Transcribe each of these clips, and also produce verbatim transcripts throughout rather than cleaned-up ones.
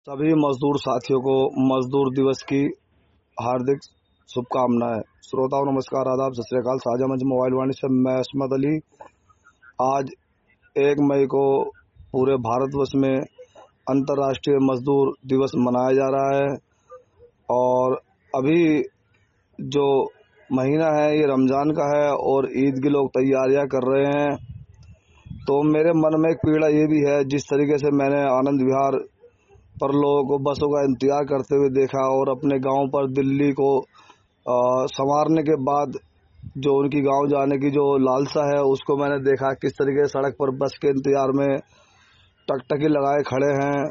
सभी मजदूर साथियों को मजदूर दिवस की हार्दिक शुभकामनाएं। श्रोताओं नमस्कार, आदाब, सत श्री अकाल। साझा मंच मोबाइल वाणी से मैं अस्मद अली। आज एक मई को पूरे भारतवर्ष में अंतर्राष्ट्रीय मजदूर दिवस मनाया जा रहा है और अभी जो महीना है ये रमज़ान का है और ईद की लोग तैयारियां कर रहे हैं। तो मेरे मन में एक पीड़ा ये भी है, जिस तरीके से मैंने आनंद विहार पर लोगों को बसों का इंतजार करते हुए देखा और अपने गांव पर दिल्ली को संवारने के बाद जो उनकी गांव जाने की जो लालसा है उसको मैंने देखा, किस तरीके से सड़क पर बस के इंतजार में टकटकी लगाए खड़े हैं।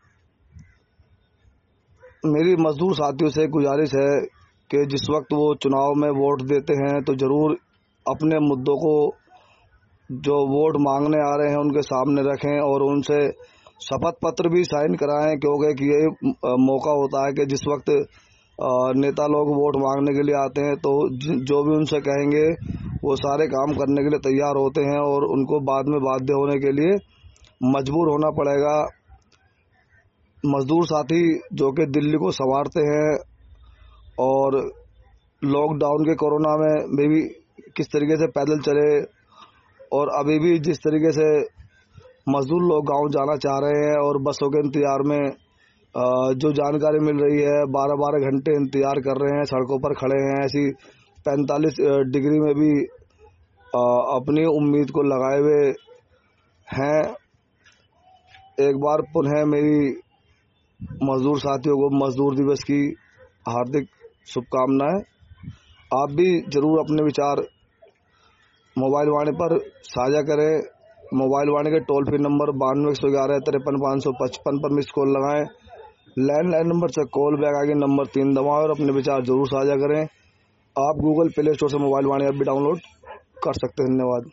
मेरी मजदूर साथियों से गुजारिश है कि जिस वक्त वो चुनाव में वोट देते हैं तो ज़रूर अपने मुद्दों को जो वोट मांगने आ रहे हैं उनके सामने रखें और उनसे शपथ पत्र भी साइन कराएं, क्योंकि ये मौका होता है कि जिस वक्त नेता लोग वोट मांगने के लिए आते हैं तो जो भी उनसे कहेंगे वो सारे काम करने के लिए तैयार होते हैं और उनको बाद में बाध्य होने के लिए मजबूर होना पड़ेगा। मजदूर साथी जो कि दिल्ली को संवारते हैं और लॉकडाउन के कोरोना में भी किस तरीके से पैदल चले और अभी भी जिस तरीके से मजदूर लोग गांव जाना चाह रहे हैं और बसों के इंतजार में जो जानकारी मिल रही है बारह बारह घंटे इंतजार कर रहे हैं, सड़कों पर खड़े हैं। ऐसी पैंतालीस डिग्री में भी अपनी उम्मीद को लगाए हुए हैं। एक बार पुनः मेरी मजदूर साथियों को मजदूर दिवस की हार्दिक शुभकामनाएं। आप भी जरूर अपने विचार मोबाइल वाणी पर साझा करें। मोबाइल वाणी के टोल फ्री नंबर बानवे एक सौ ग्यारह तिरपन पाँच सौ पचपन पर मिस कॉल लगाएं। लैंडलाइन नंबर से कॉल बैक आगे नंबर तीन दबाएं और अपने विचार जरूर साझा करें। आप गूगल प्ले स्टोर से मोबाइल वाणी ऐप भी डाउनलोड कर सकते हैं। धन्यवाद।